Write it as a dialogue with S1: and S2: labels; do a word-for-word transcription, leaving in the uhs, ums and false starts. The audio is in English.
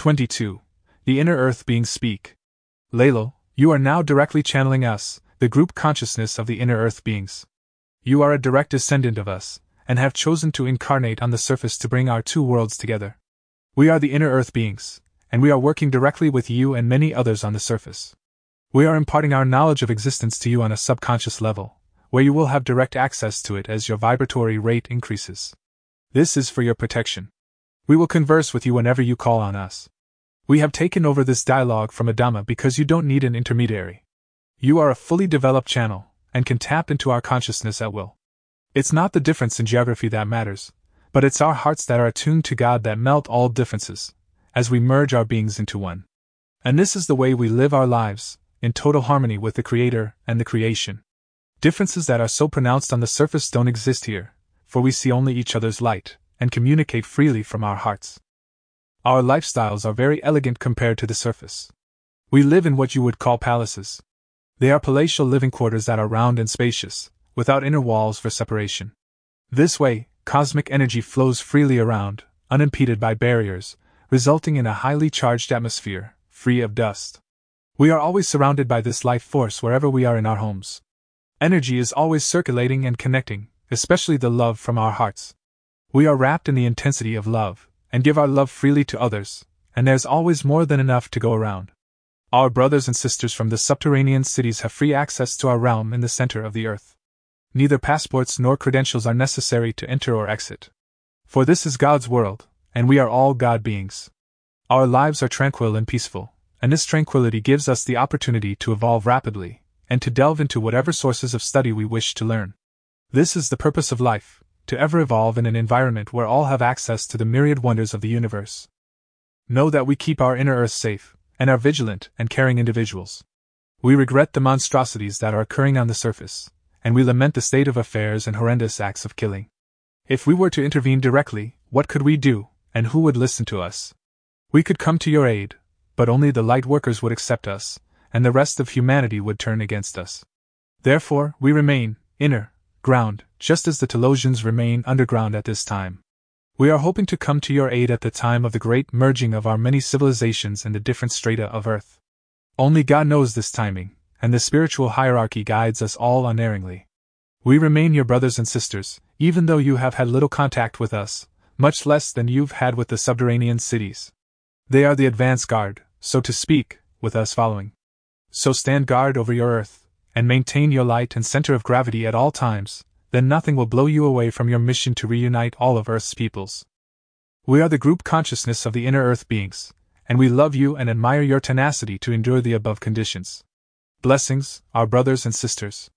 S1: twenty-two. The Inner Earth Beings Speak. Laylo, you are now directly channeling us, the group consciousness of the Inner Earth Beings. You are a direct descendant of us, and have chosen to incarnate on the surface to bring our two worlds together. We are the Inner Earth Beings, and we are working directly with you and many others on the surface. We are imparting our knowledge of existence to you on a subconscious level, where you will have direct access to it as your vibratory rate increases. This is for your protection. We will converse with you whenever you call on us. We have taken over this dialogue from Adama because you don't need an intermediary. You are a fully developed channel, and can tap into our consciousness at will. It's not the difference in geography that matters, but it's our hearts that are attuned to God that melt all differences, as we merge our beings into one. And this is the way we live our lives, in total harmony with the Creator and the creation. Differences that are so pronounced on the surface don't exist here, for we see only each other's light, and communicate freely from our hearts. Our lifestyles are very elegant compared to the surface. We live in what you would call palaces. They are palatial living quarters that are round and spacious, without inner walls for separation. This way, cosmic energy flows freely around, unimpeded by barriers, resulting in a highly charged atmosphere, free of dust. We are always surrounded by this life force wherever we are in our homes. Energy is always circulating and connecting, especially the love from our hearts. We are wrapped in the intensity of love, and give our love freely to others, and there's always more than enough to go around. Our brothers and sisters from the subterranean cities have free access to our realm in the center of the earth. Neither passports nor credentials are necessary to enter or exit. For this is God's world, and we are all God beings. Our lives are tranquil and peaceful, and this tranquility gives us the opportunity to evolve rapidly, and to delve into whatever sources of study we wish to learn. This is the purpose of life, to ever evolve in an environment where all have access to the myriad wonders of the universe. Know that we keep our inner earth safe, and are vigilant and caring individuals. We regret the monstrosities that are occurring on the surface, and we lament the state of affairs and horrendous acts of killing. If we were to intervene directly, what could we do, and who would listen to us? We could come to your aid, but only the light workers would accept us, and the rest of humanity would turn against us. Therefore, we remain inner ground, just as the Telosians remain underground at this time. We are hoping to come to your aid at the time of the great merging of our many civilizations in the different strata of Earth. Only God knows this timing, and the spiritual hierarchy guides us all unerringly. We remain your brothers and sisters, even though you have had little contact with us, much less than you've had with the subterranean cities. They are the advance guard, so to speak, with us following. So stand guard over your Earth, and maintain your light and center of gravity at all times. Then nothing will blow you away from your mission to reunite all of Earth's peoples. We are the group consciousness of the Inner Earth Beings, and we love you and admire your tenacity to endure the above conditions. Blessings, our brothers and sisters.